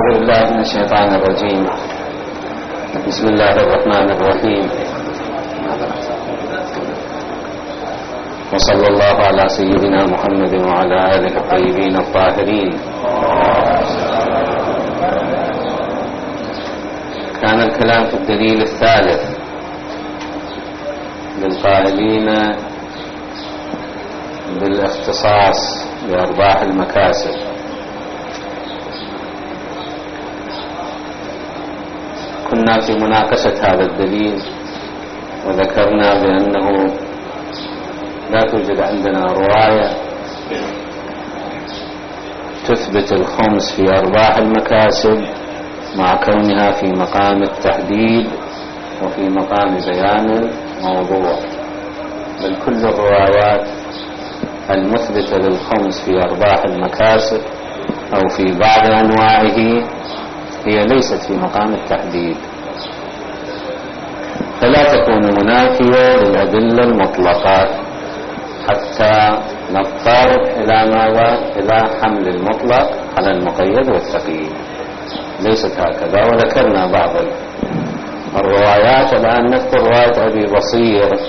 أعوذ بالله من الشيطان الرجيم. بسم الله الرحمن الرحيم. وصلى الله على سيدنا محمد وعلى آله الطيبين الطاهرين. كان الكلام في الدليل الثالث للقائلين بالاختصاص بأرباح المكاسب. كنا في مناقشة هذا الدليل وذكرنا بأنه لا توجد عندنا رواية تثبت الخمس في أرباح المكاسب مع كونها في مقام التحديد وفي مقام بيان الموضوع، بل كل الروايات المثبتة للخمس في أرباح المكاسب أو في بعض أنواعه هي ليست في مقام التحديد، فلا تكون منافية للأدلة المطلقة حتى نضطر إلى ماذا؟ إلى حمل المطلق على المقيد والتقييد. ليست هكذا، وذكرنا بعض الروايات. الآن نذكر رواية أبي بصير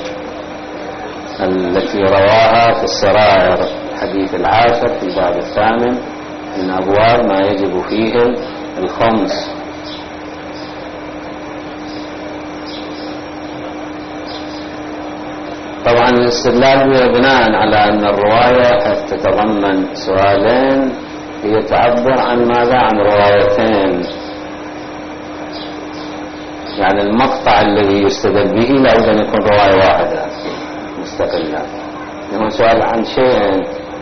التي رواها في السرائر، الحديث العاشر في الباب الثامن من أبواب ما يجب فيه الخمس. طبعا الاستدلال بها بناء على أن الرواية تتضمن سؤالين، هي تعبر عن ماذا؟ عن روايتين، يعني المقطع الذي يستدل به لا بد أن يكون رواية واحدة مستقلة. لأنه سؤال عن شيء،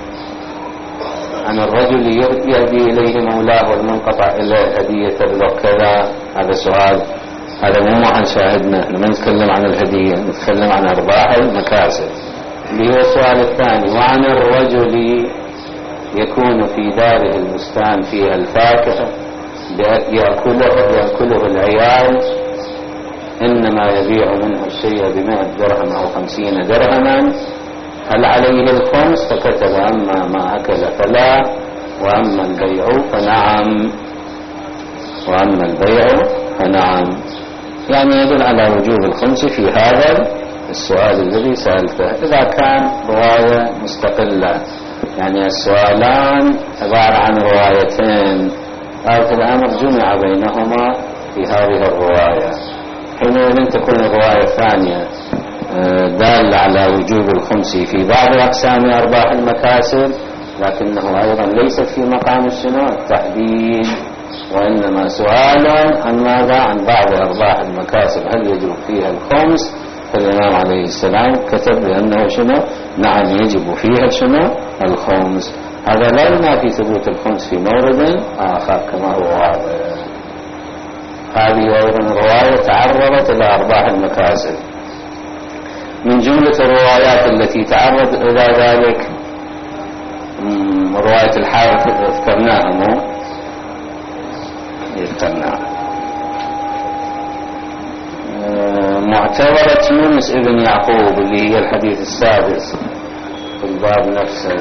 عن الرجل يهدي إليه مولاه والمنقطع إليه هدية تبلغ كذا، هذا سؤال، هذا مو عن شاهدنا، احنا ما نتكلم عن الهدية، نتكلم عن أرباح المكاسب اللي هو السؤال الثاني. وعن الرجل يكون في داره البستان فيها الفاكهة يأكله العيال، إنما يبيع منه الشيء ب100 درهم أو 50 درهما، هل عليه الخمس؟ فكتب أما ما أكل فلا، وأما البيع فنعم، وأما البيع فنعم. يعني يدل على وجوب الخمس في هذا السؤال الذي سألته إذا كان رواية مستقلة، يعني السؤالان عبارة عن روايتين، هذا الأمر جمع بينهما في هذه الرواية، حينئذ تكون الرواية الثانية دالة على وجوب الخمس في بعض أقسام أرباح المكاسب، لكنه أيضا ليست في مقام التحديد، وإنما سؤال عن ماذا؟ عن بعض أرباح المكاسب هل يجب فيها الخمس؟ فالإمام عليه السلام كتب بأنه شنو؟ نعم يجب فيها شنو؟ الخمس. هذا لا ينافي ثبوت الخمس في مورد آخر كما هو واضح. هذه أيضا رواية تعرضت إلى أرباح المكاسب. من جملة الروايات التي تعرض إلى ذلك رواية الحارث ذكرناها، مو ذكرناها، معتبرة يونس ابن يعقوب اللي هي الحديث السادس في الباب نفسه.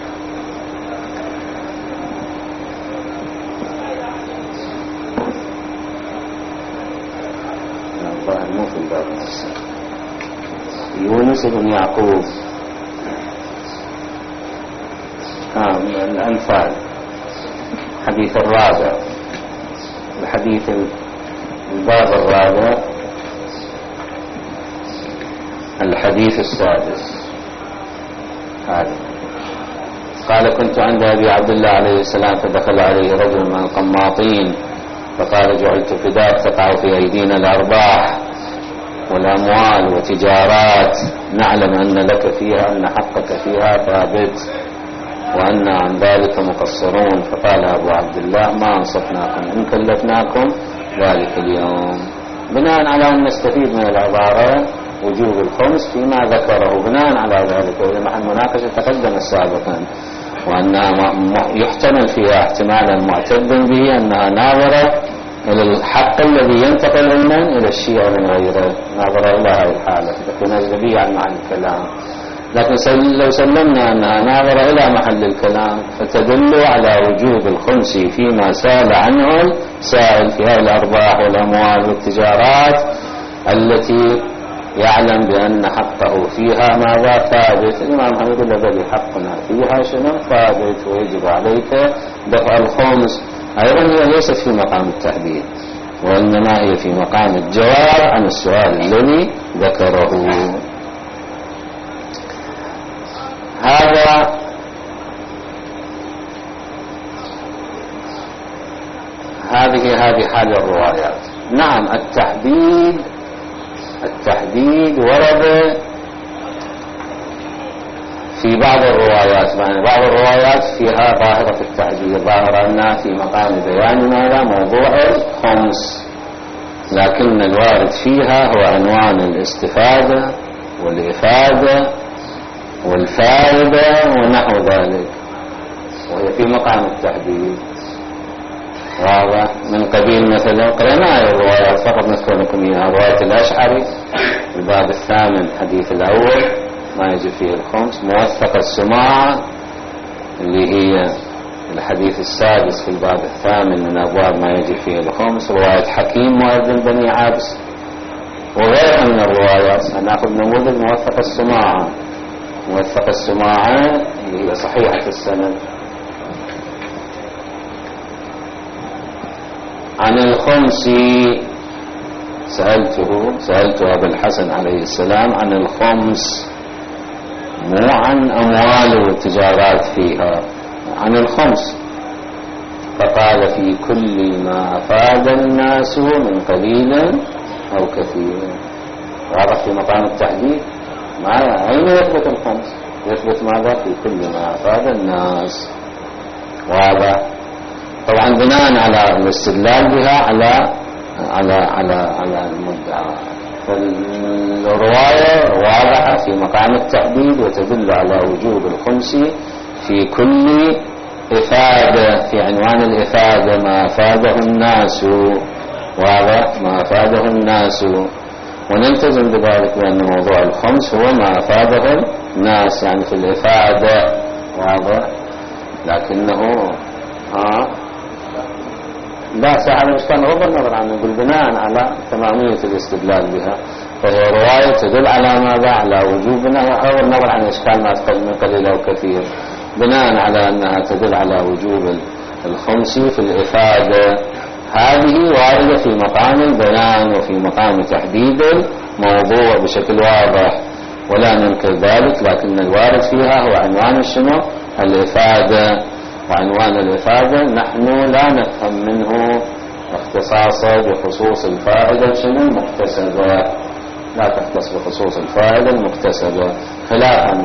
الظاهر مو في الباب نفسه، يونس بن يعقوب الأنفال، الحديث الرابع، الحديث الباب الرابع، الحديث السادس. هذا قال: كنت عند أبي عبد الله عليه السلام فدخل عليه رجل من القماطين فقال: جعلت فداك تقع في أيدينا الأرباح والأموال وتجارات، نعلم أن لك فيها، أن حقك فيها ثابت، وأن عن ذلك مقصرون. فقال أبو عبد الله: ما أنصفناكم إن كلفناكم ذلك اليوم. بناء على أن نستفيد من العبارة وجوب الخمس فيما ذكره، بناء على ذلك وإذا محل مناقشة تقدم سابقا، وأنها يحتمل فيها احتمالا معتدا به أنها ناظرة إلى الحق الذي ينتقل إلى الشيء من غيره، ناظرة إلى هذه الحالة تكون أجنبية عن معنى الكلام. لكن لو سلمنا أنها ناظرة إلى محل الكلام فتدل على وجوب الخمس فيما سال عنه السائل في هذه الأرباح والأموال والتجارات التي يعلم بأن حقه فيها ماذا ثابت. الإمام يقول له بل حقنا فيها شنو ثابت ويجب عليك دفع الخمس. أيضا هي ليست في مقام التحديد وإنما هي في مقام الجواب عن السؤال الذي ذكره. هذه حال الروايات. نعم التحديد ورد في بعض الروايات، يعني بعض الروايات فيها ظاهرة التحديد، ظاهرة أنها في مقام بيان ماذا موضوع الخمس، لكن الوارد فيها هو عنوان الاستفادة والإفادة والفائدة ونحو ذلك، وهي في مقام التحديد. واضح؟ من قبيل مثلا قرأنا الروايات فقط نذكر لكم إياها. رواية الأشعري الباب الثامن الحديث الأول ما يجب فيه الخمس، موثق السماعة اللي هي الحديث السادس في الباب الثامن من أبواب ما يجب فيه الخمس، رواية حكيم مؤذن بني عبس وغيرها من الروايات. سنأخذ نموذج موثق السماعة. موثق السماعة اللي هي صحيحة السند عن الخمس. سألت أبا الحسن عليه السلام عن الخمس، مو عن أموال والتجارات فيها، عن الخمس. فقال في كل ما أفاد الناس من قليل أو كثير. واضح في مقام التحديد. أين يثبت الخمس؟ يثبت ماذا؟ في كل ما أفاد الناس. واضح؟ طبعا بناء على الاستدلال بها على المدعى. فالرواية واضحة في مقام التحديد وتدل على وجوب الخمس في كل إفادة، في عنوان الإفادة ما أفاده الناس. واضح؟ ما أفاده الناس، ونلتزم بذلك بأن موضوع الخمس هو ما أفاده الناس يعني في الإفادة. واضح؟ لكنه لا سأل مشكلة غض النظر عنه، نقول بناء على تمامية الاستدلال بها، فهي رواية تدل على ماذا؟ على وجوبنا غض النظر عن إشكال ما تقدم قليل أو كثير، بناء على أنها تدل على وجوب الخمس في الإفادة. هذه واردة في مقام البيان وفي مقام تحديد الموضوع بشكل واضح ولا ننكر ذلك، لكن الوارد فيها هو عنوان شنو؟ الإفادة. وعنوان الإفادة نحن لا نفهم منه اختصاصه بخصوص الفائدة شنو المكتسبة، لا تختص بخصوص الفائدة المكتسبة، خلافا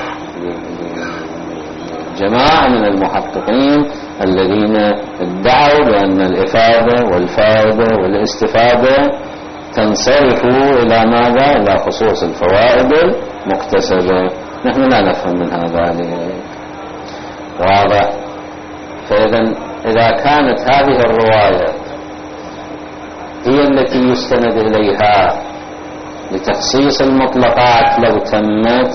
لجماعة من المحققين الذين ادعوا بأن الإفادة والفائدة والاستفادة تنصرف إلى ماذا؟ إلى خصوص الفوائد المكتسبة. نحن لا نفهم من هذا ذلك. واضح؟ إذا كانت هذه الرواية هي التي يستند إليها لتخصيص المطلقات لو تمت،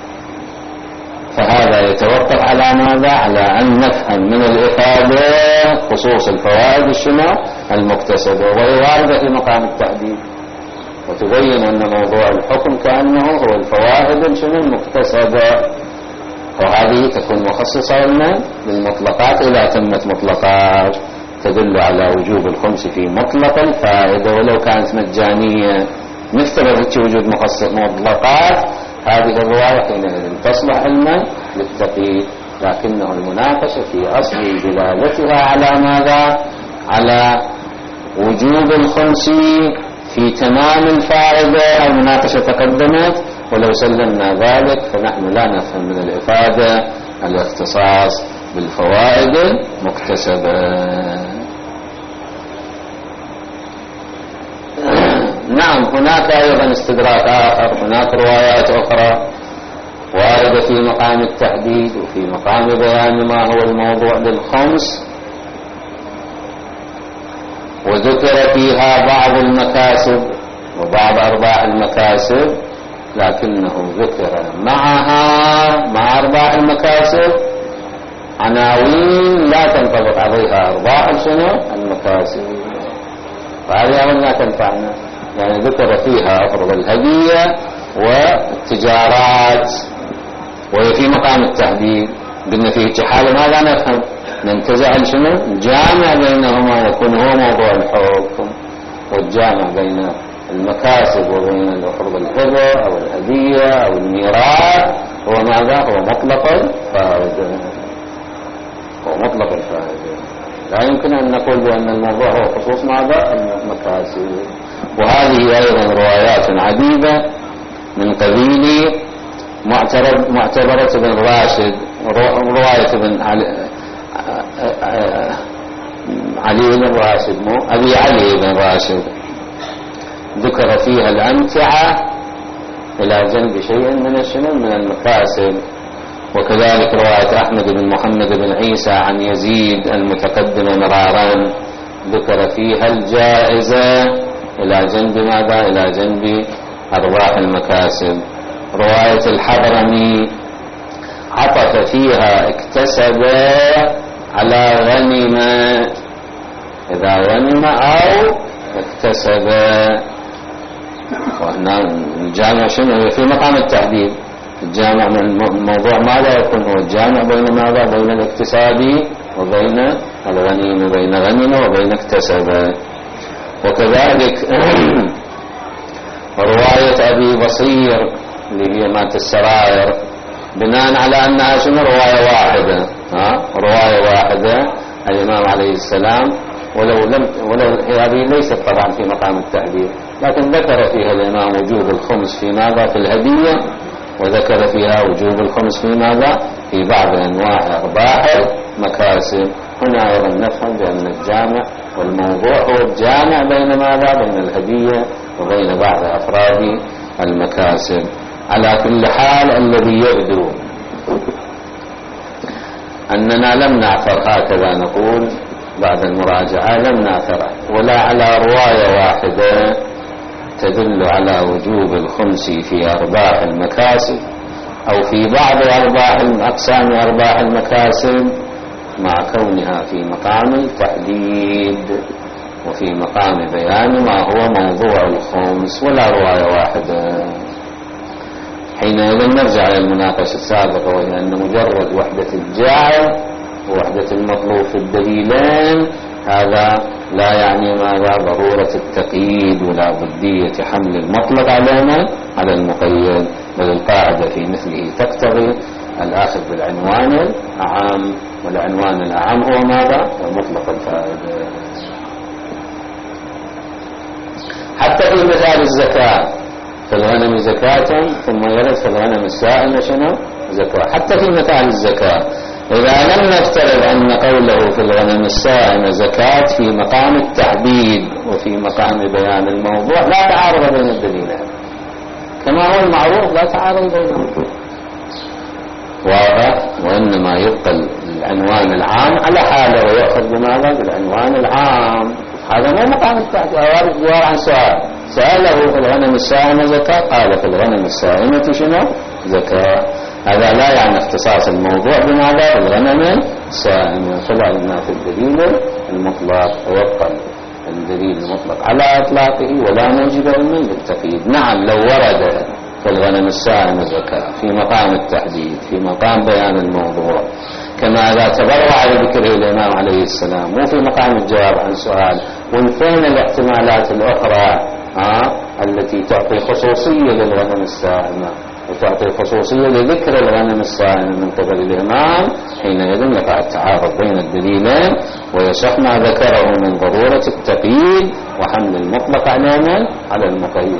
فهذا يتوقف على ماذا؟ على أن نفهم من الإفادة خصوص الفوائد الشنو المكتسبة، وهي واردة في مقام التحديد، وتبين أن موضوع الحكم كأنه هو الفوائد الشنو المكتسبة، وهذه تكون مخصصة للمطلقات. إذا تمت مطلقات تدل على وجوب الخمس في مطلق الفائدة ولو كانت مجانية. نفترض وجود مطلقات، هذه الرواية حينئذ تصلح علما للتقييد، لكنه المناقشة في أصل دلالتها على ماذا؟ على وجوب الخمس في تمام الفائدة. المناقشة تقدمت، ولو سلمنا ذلك فنحن لا نفهم من الإفادة الاختصاص بالفوائد المكتسبة. نعم، هناك أيضا استدراك آخر، هناك روايات أخرى واردة في مقام التحديد وفي مقام بيان ما هو الموضوع للخمس، وذكر فيها بعض المكاسب وبعض أرباح المكاسب لكنه ذكر معها مع أرباح المكاسب عناوين لا تنطبق عليها أرباح المكاسب، وهذه أولا لا تنفعنا. يعني ذكر فيها أفرض الهدية والتجارات وهي في مقام التحديد، قلنا فيه حالة ماذا نفهم؟ ننتزع الجامع بينهما يكون هو موضوع الحكم، والجامع بين المكاسب وبين الأفرض الهبة أو الهدية أو الميراث هو ماذا؟ هو مطلق الفائدة. لا يمكن أن نقول بأن الموضوع هو خصوص ماذا؟ المكاسب. وهذه أيضا روايات عديدة من قبيل معتبرة بن راشد، رواية بن علي بن راشد، أبي علي بن راشد، ذكر فيها الأمتعة إلى جنب شيء من المكاسب. وكذلك رواية أحمد بن محمد بن عيسى عن يزيد المتقدم مرارا، ذكر فيها الجائزة إلى جنب ماذا؟ إلى جنب أرباح المكاسب. رواية الحضرمي عطف فيها اكتسب على غنم، إذا غنم أو اكتسب. وهنا الجامع شنو؟ في مقام التحديد. الجامع من موضوع ماذا يكون؟ هو الجامع بين ماذا؟ بين الاكتساب وبين الغنيمة، بين غنم وبين اكتسب. وكذلك رواية أبي بصير اللي هي مات السراير، بناء على أنها شنو؟ رواية واحدة، رواية واحدة الإمام عليه السلام، ولو هذه ليست طبعا في مقام التحديد، لكن ذكر فيها الإمام وجوب الخمس في ماذا؟ في الهدية، وذكر فيها وجوب الخمس في ماذا؟ في بعض أنواع أرباح المكاسب. هنا أيضا نفهم بأن الجامع والموضوع هو الجامع بين ماذا؟ بين الهدية وبين بعض أفراد المكاسب. على كل حال الذي يبدو أننا لم نعثر، هكذا نقول بعد المراجعة، لم نعثر ولا على رواية واحدة تدل على وجوب الخمس في أرباح المكاسب أو في بعض أقسام أرباح المكاسب، مع كونها في مقام التحديد وفي مقام بيان ما هو موضوع الخمس، ولا رواية واحدة. حينئذ نرجع إلى المناقشة السابقة، وهي أن مجرد وحدة الجاعل ووحدة المطلوب في الدليلين هذا لا يعني ماذا؟ ضرورة التقييد ولا ضدية حمل المطلق على المقيد، بل القاعدة في مثله تقتضي الآخذ بالعنوان الأعم، والعنوان الأعم هو ماذا؟ هو مطلق الفائدة. حتى في مثال الزكاة، في الغنم زكاة ثم يرد في الغنم السائمة شنو؟ زكاة. حتى في مثال الزكاة إذا لم نفترض أن قوله في الغنم السائمة زكاة في مقام التحديد وفي مقام بيان الموضوع، لا تعارض بين الدليلين كما هو المعروف، لا تعارض بينهم، واضح؟ وإنما يبقى العنوان العام على حاله ويأخذ بماذا؟ بالعنوان العام. هذا مو مقام التحديد. جواب عن سأله في الغنم السائمة زكاة، قال في الغنم السائمة شنو؟ زكاة. هذا لا يعني اختصاص الموضوع بماذا؟ بالغنم السائمة. فلا في الدليل المطلق، ويبقى الدليل المطلق على إطلاقه ولا نجد من بالتقييد. نعم لو ورد في الغنم السائمة زكاة في مقام التحديد في مقام بيان الموضوع، كما إذا تبرع بذكره الإمام عليه السلام، مو في مقام الجواب عن سؤال. وانفين الاحتمالات الأخرى التي تعطي خصوصية للغنم السائمة وتعطي خصوصية لذكر الغنم السائمة من قبل الإمام، حينئذ يقع التعارض بين الدليلين، ويصح ما ذكره من ضرورة التقييد وحمل المطلق على المقيد.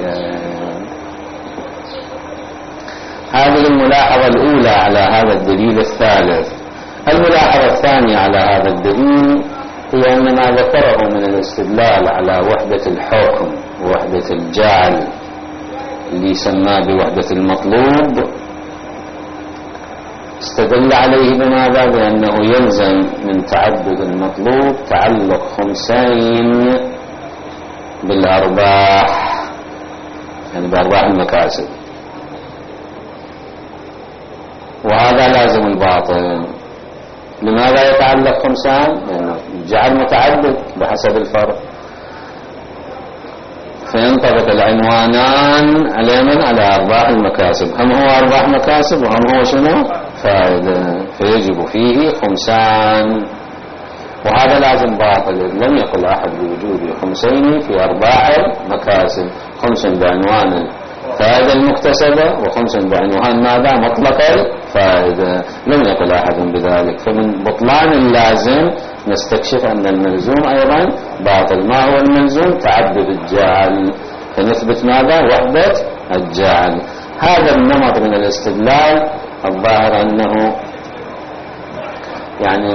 هذه الملاحظة الأولى على هذا الدليل الثالث. الملاحظة الثانية على هذا الدليل هي أن ما ذكره من الاستدلال على وحدة الحكم ووحدة الجعل اللي سماه بوحدة المطلوب، استدل عليه بماذا؟ بأنه يلزم من تعدد المطلوب تعلق خمسين بالأرباح، يعني بأرباح المكاسب. وهذا لازم الباطل. لماذا يتعلق خمسان؟ لأنه جعل متعدد بحسب الفرق، فينطبق العنوانان على من؟ على أرباح المكاسب، هم هو أرباح مكاسب وهم هو شنو؟ فائدة، فيجب فيه خمسان، وهذا لازم باطل. لم يقل أحد بوجود خمسين في أرباح المكاسب، خمس بعنوان الفائدة المكتسبة وخمس بعنوان ماذا؟ مطلق الفائدة، لم يقل أحد بذلك. فمن بطلان اللازم نستكشف أن الملزوم أيضا باطل. ما هو الملزوم؟ تعدد الجعل، فنثبت ماذا؟ وحدة الجعل. هذا النمط من الاستدلال الظاهر أنه يعني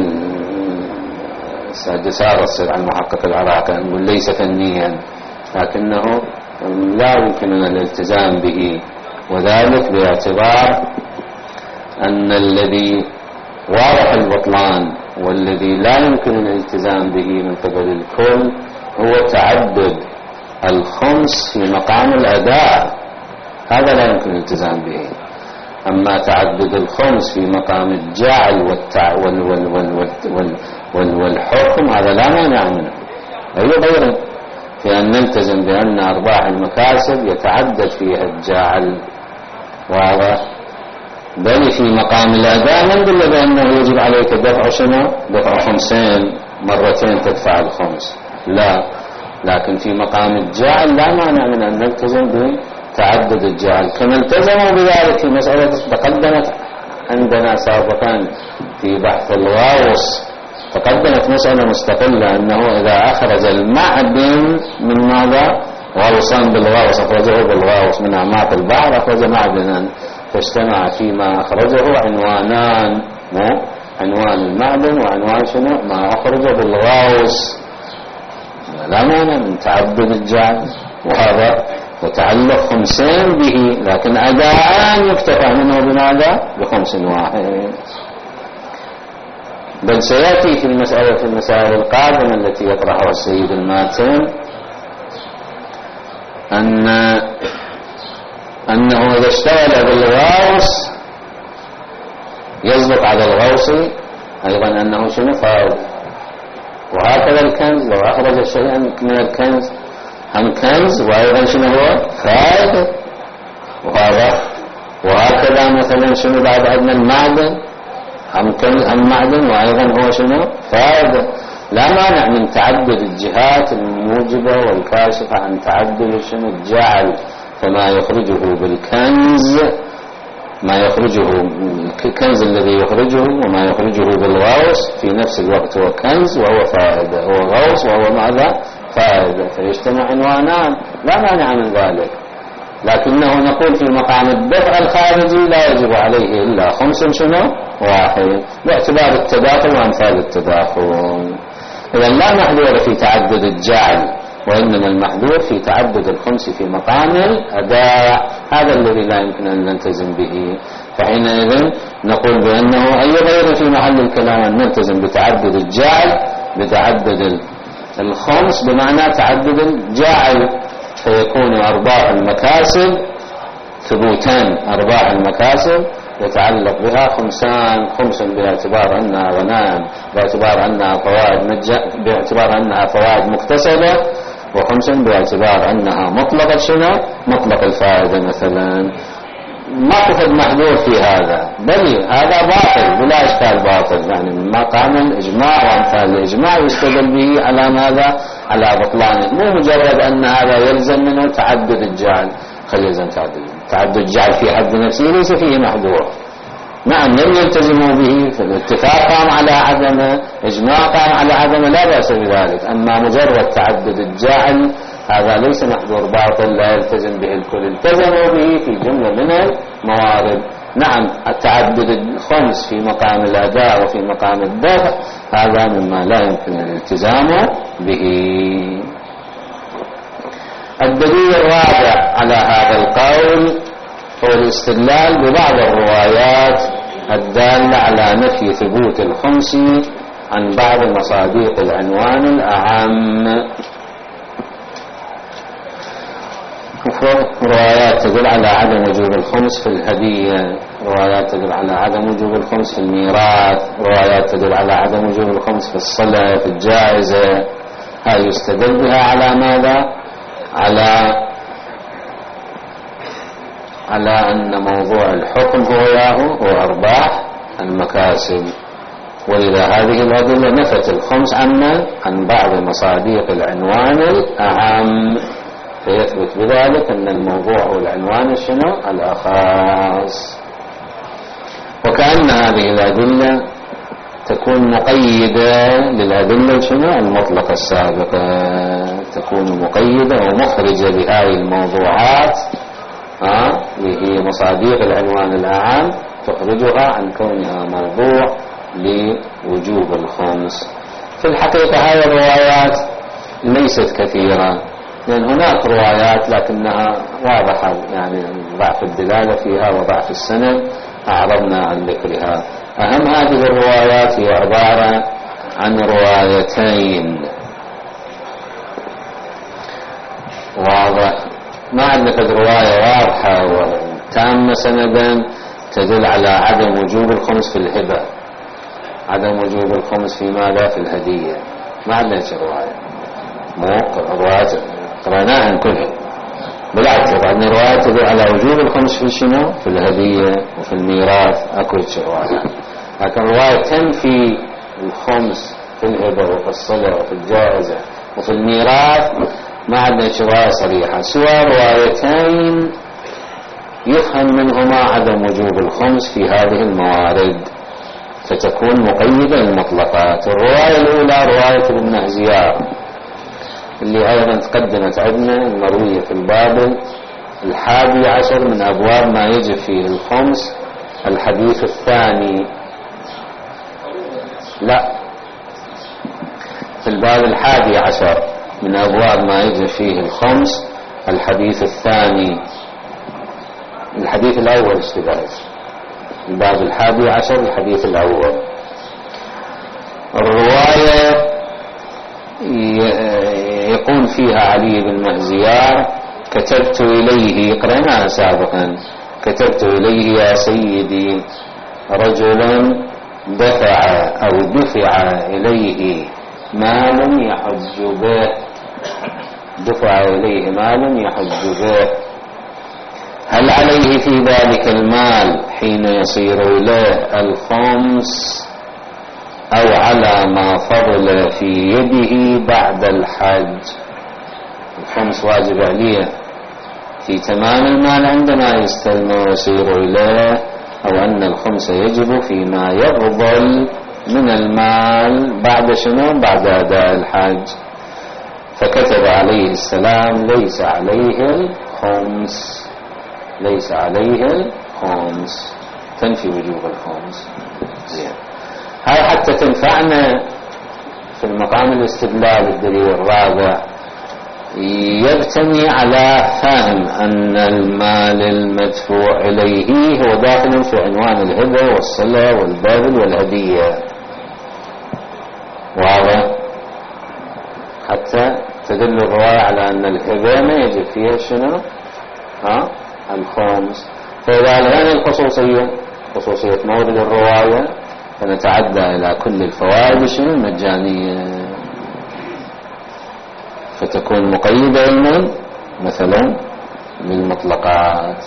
سادسار الصير عن المحقق العراقي نقول ليس فنيا، لكنه لا يمكننا الالتزام به، وذلك باعتبار أن الذي واضح البطلان والذي لا يمكن الالتزام به من قبل الكل هو تعدد الخمس في مقام الأداء، هذا لا يمكن الالتزام به. أما تعدد الخمس في مقام الجعل والحكم هذا لا مانع منه، أي غيره، في أن نلتزم بأن أرباح المكاسب يتعدد فيها الجعل، واضح؟ بل في مقام الأداء من قل بأنه يجب عليك دفع شنو؟ دفع خمسين مرتين تدفع الخمس، لا، لكن في مقام الجعل لا مانع من أن نلتزم بتعدد الجعل، كما التزموا بذلك في مسألة تقدمت عندنا سابقا في بحث الغاوص، تقدمت مسألة مستقلة أنه إذا أخرج المعدن من ماذا؟ غوصا بالغوص، أخرجه بالغوص من أعماق البحر، أخرج معدنا، فاجتمع فيما أخرجه عنوانان، عنوان المعدن وعنوان شنو؟ ما أخرجه بالغوص، لا مانع من تعدد الجعل، وهذا وتعلق خمسين به، لكن أداء يكتفى منه بماذا؟ بخمس واحد. بل سيأتي في المسائل القادمة التي يطرحها السيد الماتن أنه إذا اشتغل بالغوص يصدق على الغوص أيضا أنه شنو؟ فائد. وهكذا الكنز، لو أخرج شيئا من الكنز هم كنز وأيضا شنو هو؟ فائدة. وهكذا مثلا شنو بعد عندنا المعدن، هم معدن وأيضا هو شنو؟ فائدة. لا مانع من تعدد الجهات الموجبة والكاشفة عن تعدد شنو؟ الجعل، فما يخرجه بالكنز، ما يخرجه الكنز الذي يخرجه وما يخرجه بالغوص في نفس الوقت هو كنز وهو فائدة، هو غوص وهو ماذا؟ فائدة، فيجتمع عنوانان، لا مانع من ذلك. لكنه نقول في مقام الدفع الخارجي لا يجب عليه إلا خمس شنو؟ واحد، باعتبار التداخل وأمثال التداخل. إذا لا محذور في تعدد الجعل، وإنما المحذور في تعدد الخمس في مقام الأداء، هذا الذي لا يمكن أن نلتزم به. فحينئذ نقول بأنه أي غير في محل الكلام أن نلتزم بتعدد الجعل، بتعدد الخمس بمعنى تعدد الجعل، فيكون أرباح المكاسب ثبوتان، أرباح المكاسب يتعلق بها خمسان، خمس باعتبار أنها غنائم، باعتبار أنها فوائد مكتسبة، وخمس باعتبار أنها مطلقة شنو؟ مطلق الفائدة مثلا. ما تفد محذور في هذا، بل هذا باطل بلا إشكال، باطل يعني ما قام الإجماع وأمثال الإجماع يستدل به على ماذا؟ على بطلانه، مو مجرد أن هذا يلزم منه تعدد الجعل، خلي يلزم تعدد الجعل في حد نفسه ليس فيه محذور. نعم لم يلتزموا به، فالاتفاق قام على عدمه، إجماع قام على عدمه، لا بأس بذلك. أما مجرد تعدد الجعل هذا ليس محذور، باطل لا يلتزم به الكل، التزموا به في جملة من الموارد. نعم التعدد الخمس في مقام الأداء وفي مقام الدفع هذا مما لا يمكن الالتزام به. الدليل الرابع على هذا القول هو الاستدلال ببعض الروايات الدالة على نفي ثبوت الخمس عن بعض مصادق العنوان الأعم. روايات تدل على عدم وجوب الخمس في الهدية، روايات تدل على عدم وجوب الخمس في الميراث، روايات تدل على عدم وجوب الخمس في الصلة في الجائزة. هاي يستدل بها على ماذا؟ على أن موضوع الحكم هو أرباح المكاسب. ولذا هذه الأدلة نفت الخمس عن بعض مصادق العنوان الأعم، فيثبت بذلك أن الموضوع هو العنوان الأخص. وكأن هذه الأدلة تكون مقيدة للأدلة المطلقة السابقة، تكون مقيدة ومخرجة بهذه الموضوعات اللي هي مصادق العنوان الأعم، تخرجها عن كونها موضوع لوجوب الخمس. في الحقيقة هذه الروايات ليست كثيرة، لأن هناك روايات لكنها واضحة، يعني ضعف الدلالة فيها وضعف السند أعرضنا عن ذكرها. أهم هذه الروايات هي عبارة عن روايتين، واضح، ما عندنا رواية واضحة وتامة سندا تدل على عدم وجوب الخمس في الهبة، عدم وجوب الخمس في ماذا؟ في الهدية. ما عندنا رواية، مو روايات قرأناها كلها، بالعكس عندنا روايات تدل على وجوب الخمس في شنو؟ في الهدية وفي الميراث، أكو روايات. لكن رواية تنفي الخمس في الهبة وفي الصلة وفي الجائزة وفي الميراث ما عندنا رواية صريحة، سوى روايتين يفهم منهما عدم وجوب الخمس في هذه الموارد، فتكون مقيدة للمطلقات. الرواية الأولى رواية ابن مهزيار اللي أيضا تقدمت عندنا، المروية في الباب 11 من أبواب ما يجب فيه الخمس، الحديث الثاني، لا، في الباب 11 من أبواب ما يجب فيه الخمس، الحديث الثاني، الحديث الأول اشتباهي، الباب 11 الحديث الأول. الرواية يقول فيها علي بن مهزيار: كتبت إليه، قرأناها سابقا، كتبت إليه يا سيدي رجل دفع إليه مال يحج به، دفع إليه مال يحج به، هل عليه في ذلك المال حين يصير إليه الخمس أو على ما فضل في يده بعد الحج؟ الخمس واجب عليه في تمام المال عندما يستلم ويصير إليه، أو أن الخمس يجب فيما يفضل من المال بعد شنو؟ بعد أداء الحج. فكتب عليه السلام: ليس عليه الخمس، ليس عليه الخمس، تنفي وجوب الخمس. زين، هاي حتى تنفعنا في المقام الاستدلال. الدليل الرابع يبتني على فهم أن المال المدفوع إليه هو داخل في عنوان الهبة والصلة والبذل والهدية، واضح؟ حتى تدل الرواية على أن الهبة ما يجب فيها شنو؟ الخمس. فإذا ألغينا الخصوصية، خصوصية مورد الرواية، فنتعدى إلى كل الفوائد المجانية، فتكون مقيدة علما مثلا بالمطلقات.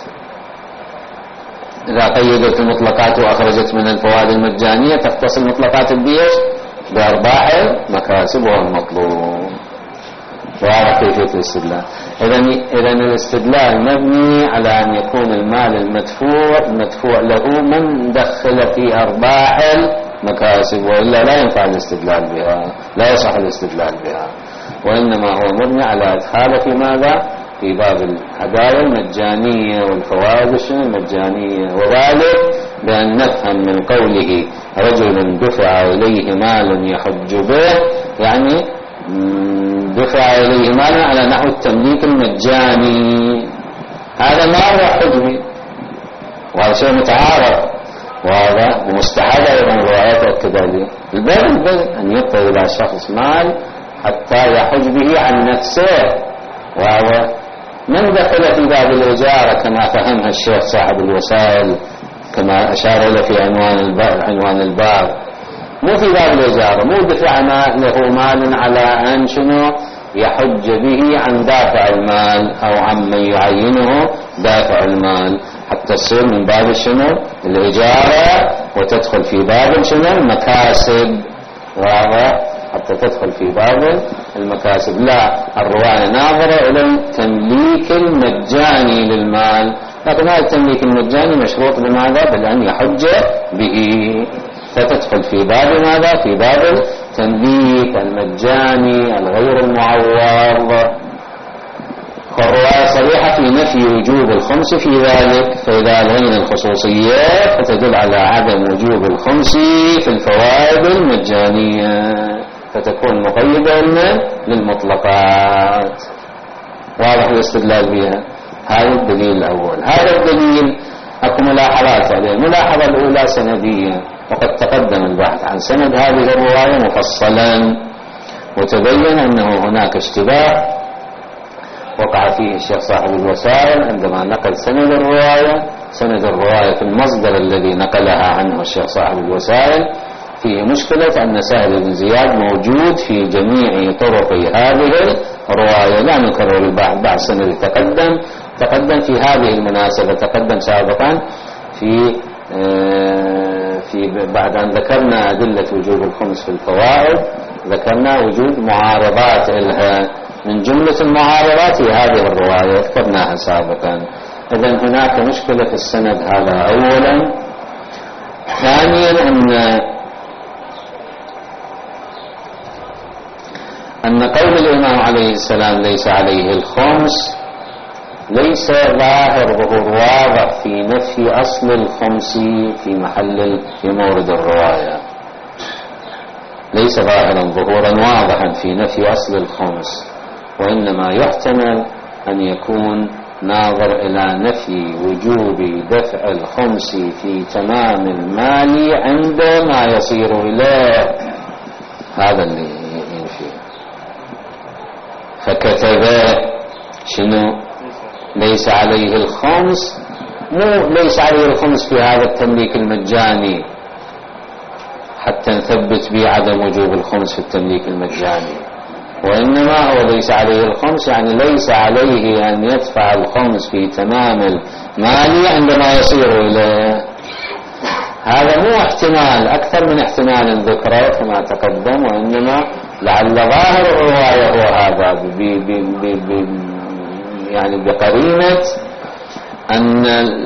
إذا قيدت المطلقات وأخرجت من الفوائد المجانية تختص المطلقات بإيش؟ بأرباح المكاسب والمطلوب. واضح كيفية الاستدلال؟ إذن الاستدلال مبني على أن يكون المال المدفوع له من دخل في أرباح المكاسب، وإلا لا ينفع الاستدلال بها، لا يصح الاستدلال بها، وإنما هو مبني على إدخاله في ماذا؟ في باب الهدايا المجانية والفوائد المجانية. وذلك بأن نفهم من قوله رجل دفع إليه مال يحج به، يعني دفع إليه مالا على نحو التمليك المجاني، هذا ما هو حجمي، وهذا شيء متعارف وهذا ومستحب أيضا. الروايات الكذلك البذل أن يعطي إلى شخص مال حتى يحج به عن نفسه، وهذا من دخل في باب الإجارة كما فهمها الشيخ صاحب الوسائل كما أشار له في عنوان الباب، مو في باب الإجارة، مو دفع له مال على أن شنو يحج به عن دافع المال أو عن من يعينه دافع المال، حتى تصير من باب شنو الإجارة وتدخل في باب شنو المكاسب، واضح؟ حتى تدخل في باب المكاسب. لا، الرواية ناظرة إلى التمليك المجاني للمال، لكن هذا التمليك المجاني مشروط بماذا؟ بأن يحج به، فتدخل في باب ماذا؟ في باب التمليك المجاني الغير المعوض. والرواية صريحة في نفي وجوب الخمس في ذلك، فإذا ألغينا الخصوصيات فتدل على عدم وجوب الخمس في الفوائد المجانية، فتكون مقيدة للمطلقات. واضح الاستدلال بها. هذا الدليل الأول. هذا الدليل أكو ملاحظات عليه. الملاحظة الأولى سندية، وقد تقدم البحث عن سند هذه الرواية مفصلا، وتبين أنه هناك اشتباه وقع فيه الشيخ صاحب الوسائل عندما نقل سند الرواية في المصدر الذي نقلها عنه الشيخ صاحب الوسائل فيه مشكلة أن سهل بن زياد موجود في جميع طرق هذه الرواية. لا نكرر البحث بعد سند تقدم في هذه المناسبة، تقدم سابقا في بعد أن ذكرنا أدلة وجوب الخمس في الفوائد، ذكرنا وجود معارضات لها، من جملة المعارضات هذه الرواية ذكرناها سابقا. إذن هناك مشكلة في السند هذا أولا. ثانيا أن قول الإمام عليه السلام ليس عليه الخمس ليس ظاهر ظهور واضح في نفي أصل الخمس في مورد الرواية، ليس ظاهرا ظهورا واضحا في نفي أصل الخمس، وإنما يحتمل أن يكون ناظر إلى نفي وجوب دفع الخمس في تمام المال عندما يصير إليه، هذا اللي ينفي. فكتب شنو ليس عليه الخمس، مو ليس عليه الخمس في هذا التمليك المجاني حتى نثبت به عدم وجوب الخمس في التمليك المجاني، وإنما هو ليس عليه الخمس يعني ليس عليه أن يدفع الخمس في تمام المال عندما يصير إليه. هذا مو احتمال، أكثر من احتمال ذكره كما تقدم، وإنما لعل ظاهر الرواية هو هذا يعني بقرينة أن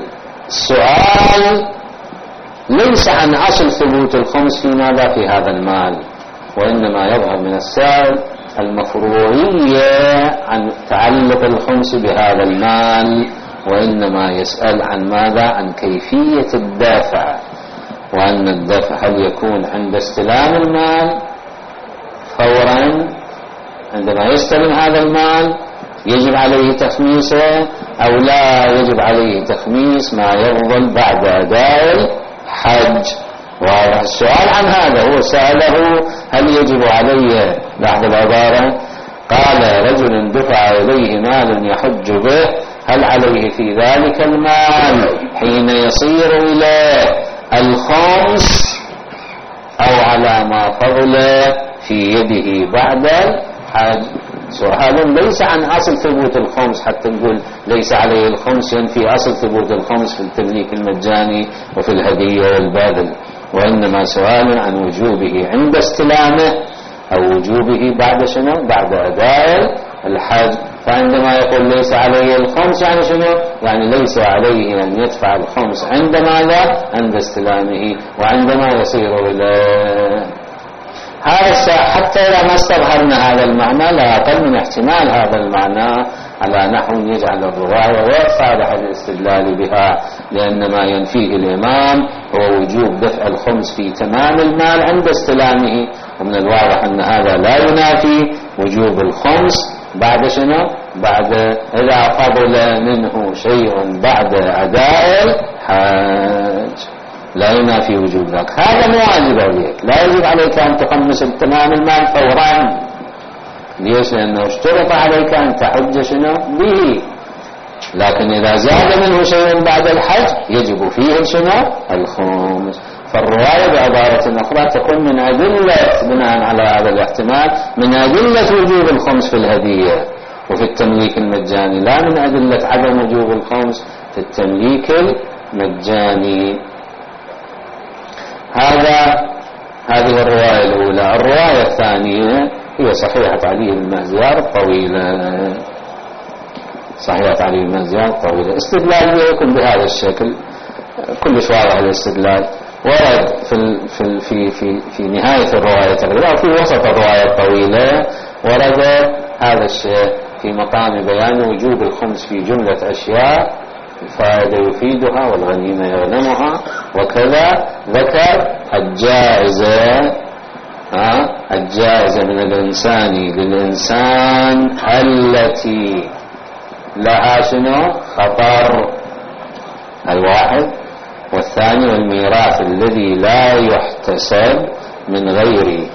السؤال ليس عن أصل ثبوت الخمس في ماذا في هذا المال، وإنما يظهر من السائل المفروضية عن تعلق الخمس بهذا المال، وإنما يسأل عن ماذا؟ عن كيفية الدافع، وأن الدفع هل يكون عند استلام المال فورا عندما يستلم هذا المال يجب عليه تخميسه، أو لا يجب عليه تخميس ما يفضل بعد أداء الحج. والسؤال عن هذا هو سأله هل يجب عليه، لاحظ العبارة، قال رجل دفع إليه مال يحج به هل عليه في ذلك المال حين يصير إليه الخمس أو على ما فضل في يده بعد الحج. سؤال ليس عن أصل ثبوت الخمس حتى نقول ليس عليه الخمس ينفي أصل ثبوت الخمس في التمليك المجاني وفي الهدية والبذل، وإنما سؤال عن وجوبه عند استلامه أو وجوبه بعد شنو؟ بعد أداء الحج. فعندما يقول ليس عليه الخمس يعني شنو؟ يعني ليس عليه أن يدفع الخمس عند ماذا؟ عند استلامه وعندما يصير إليه. هذا حتى إذا ما استظهرنا هذا المعنى لا أقل من احتمال هذا المعنى على نحو يجعل الرواية غير صالحة للاستدلال بها، لأن ما ينفيه الإمام هو وجوب دفع الخمس في تمام المال عند استلامه، ومن الواضح أن هذا لا ينافي وجوب الخمس بعد شنو؟ بعد إذا فضل منه شيء بعد أداء الحج، لا ينافي وجوب ذلك. هذا مو واجب عليك، لا يجب عليك أن تخمس تمام المال فورا. ليش؟ لأنه اشترط عليك أن تحج شنو به، لكن إذا زاد منه شيء بعد الحج يجب فيه شنو؟ الخمس. فالرواية بعبارة أخرى تكون من أدلة، بناء على هذا الاحتمال، من أدلة وجوب الخمس في الهدية وفي التمليك المجاني، لا من أدلة عدم وجوب الخمس في التمليك المجاني. هذه الرواية الأولى. الرواية الثانية هي صحيحة علي بن مهزيار الطويلة. صحيحة علي بن مهزيار الطويلة استدلال يكون بهذا الشكل كلش واضح. الاستدلال ورد في نهاية الرواية تقريبا أو في وسط الرواية الطويلة ورد هذا الشيء في مقام بيان وجوب الخمس في جملة أشياء: الفائدة يفيدها والغنيمة يغنمها، وكذا ذكر الجائزة من الإنسان للإنسان التي لها شنو؟ خطر. الواحد. والثاني والميراث الذي لا يحتسب من غير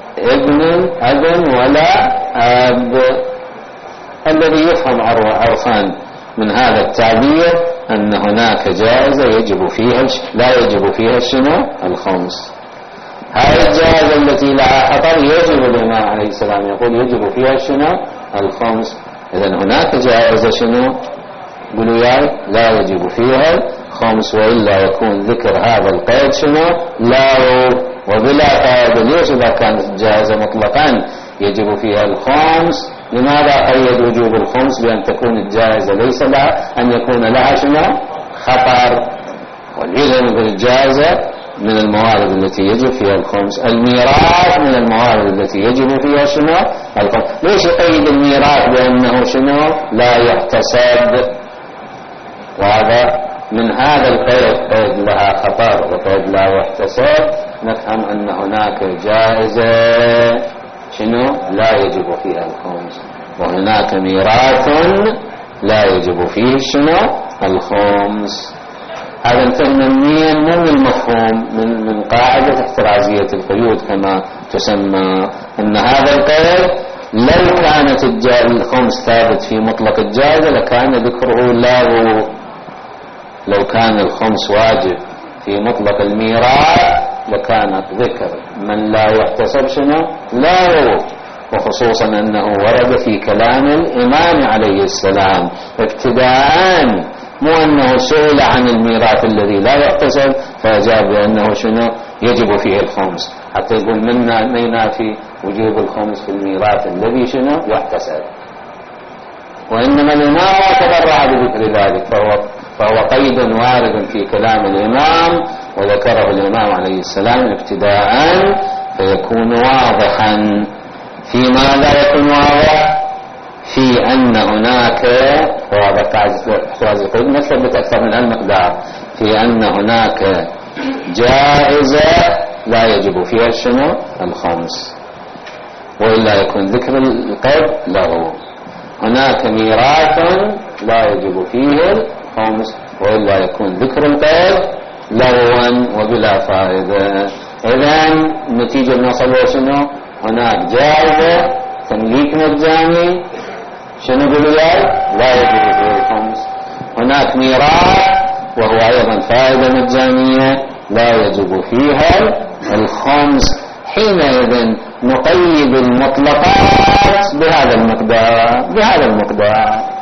ابن ولا أب. الذي يفهم عرفان من هذا التعبير أن هناك جائزة لا يجب فيها شنو؟ الخمس. هذه الجائزة التي لها خطر يجب الإمام عليه السلام يقول يجب فيها شنو؟ الخمس. إذن هناك جائزة شنو؟ قولوا ياي لا يجب فيها الخمس، وإلا يكون ذكر هذا القيد شنو؟ لا وبلا فائدة. ليش إذا كانت الجائزة مطلقا يجب فيها الخمس لماذا قيد وجوب الخمس بأن تكون الجائزة ليس لها أن يكون لها شنو؟ خطر. والإذن بالجائزة من الموارد التي يجب فيها الخمس. الميراث من الموارد التي يجب فيها شنو؟ الخمس. ليش يقيد الميراث بأنه شنو؟ لا يحتسب. وهذا من هذا القيد، قيد لها خطر وقيد لا يحتسب، نفهم أن هناك جائزة شنو؟ لا يجب فيها الخمس، وهناك ميراث لا يجب فيه شنو؟ الخمس. هذا الفهم منين؟ مو من المفهوم من قاعدة احترازية القيود كما تسمى، أن هذا القيد لو كانت الخمس ثابت في مطلق الجائزة لكان ذكره له. لو كان الخمس واجب في مطلق الميراث لكانت ذكر من لا يحتسب شنو؟ لا، وخصوصا أنه ورد في كلام الإمام عليه السلام ابتداء، مو أنه سئل عن الميراث الذي لا يحتسب فأجاب بأنه شنو؟ يجب فيه الخمس، حتى يقول منا ينافي وجوب الخمس في الميراث الذي شنو؟ يحتسب. وإنما الإمام تبرع بذكر ذلك، فهو قيد وارد في كلام الإمام وذكره الإمام عليه السلام ابتداء، فيكون واضحا. في ماذا يكون واضح؟ في أن هناك واضح احتراز القيد نثبت أكثر من المقدار، في أن هناك جائزة لا يجب فيها شنو؟ الخمس، وإلا يكون ذكر القيد له. هناك ميراث لا يجب فيه الخمس، وإلا يكون ذكر القيد لغوا وبلا فائدة. إذن النتيجة نوصل شنو؟ هناك جائزة تمليك مجاني شنو قولوا؟ لا يجب فيه الخمس. هناك ميراث وهو أيضا فائدة مجانية لا يجب فيها الخمس. حينئذ نقيد المطلقات بهذا المقدار.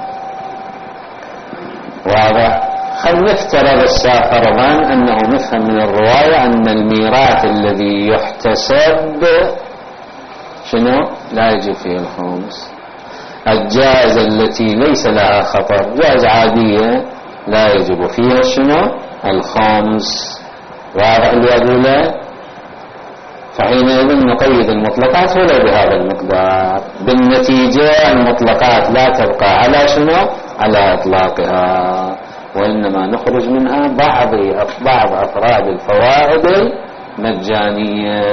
واضح؟ خل نفترض فرضا أنه نفهم من الرواية أن الميراث الذي يحتسب شنو؟ لا يجب فيه الخمس. الجائزة التي ليس لها خطر، جائزة عادية لا يجب فيها شنو؟ الخمس. واضح اللي أقوله؟ فحينئذ نقيد المطلقات ولو بهذا المقدار. بالنتيجة المطلقات لا تبقى على شنو؟ على إطلاقها، وإنما نخرج منها بعض أفراد الفوائد المجانية.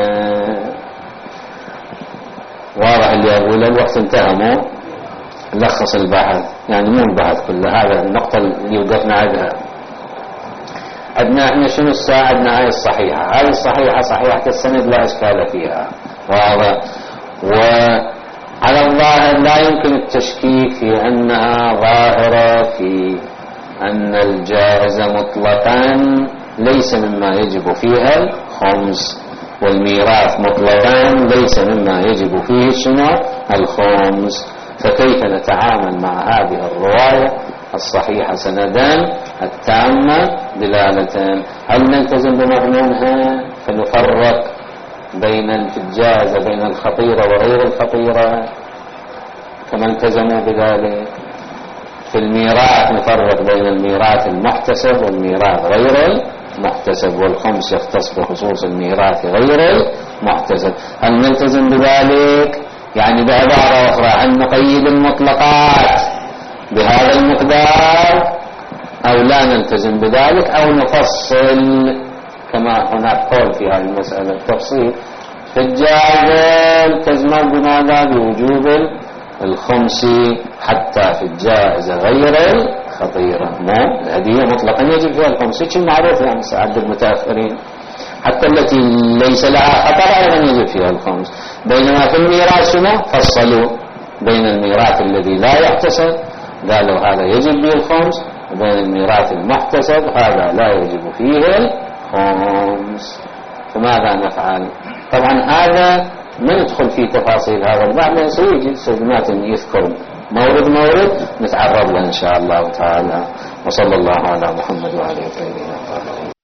واضح اللي أقوله؟ الوقت انتهى، مو نلخص البحث، يعني مو البحث كله، هذا النقطة اللي وقفنا عندها. عندنا احنا شنو الساعة؟ عندنا هاي الصحيحة، هذه الصحيحة صحيحة السند لا إشكال فيها. واضح؟ على الظاهر لا يمكن التشكيك في أنها ظاهرة في أن الجائزة مطلقا ليس مما يجب فيها الخمس، والميراث مطلقا ليس مما يجب فيه شنو الخمس. فكيف نتعامل مع هذه الرواية الصحيحة سندا التامة دلالة؟ هل نلتزم بمضمونها فنفرق بين الجائزة بين الخطيرة وغير الخطيرة كما التزموا بذلك؟ في الميراث نفرق بين الميراث المحتسب والميراث غير المحتسب، والخمس يختص بخصوص الميراث غير المحتسب. هل نلتزم بذلك؟ يعني بعبارة أخرى أن نقيد المطلقات بهذا المقدار أو لا نلتزم بذلك، أو نفصل كما هناك قول في هذه المسألة التفصيل. في الجائزة التزموا بماذا؟ بوجوب الخمس حتى في الجائزة غير الخطيرة، مو الهدية مطلقا يجب فيها الخمس، شيء معروف يعني ساعد المتأخرين. حتى التي ليس لها خطر أيضا يجب فيها الخمس. بينما في الميراث شنو فصلوا بين الميراث الذي لا يحتسب قالوا هذا يجب فيه الخمس، وبين الميراث المحتسب هذا لا يجب فيه الخمس. فماذا نفعل؟ طبعا هذا ما ندخل في تفاصيل هذا البعض، سيجي سيدنا يذكر مورد نتعرض له إن شاء الله تعالى. وصلى الله على محمد وعلى آله وصحبه.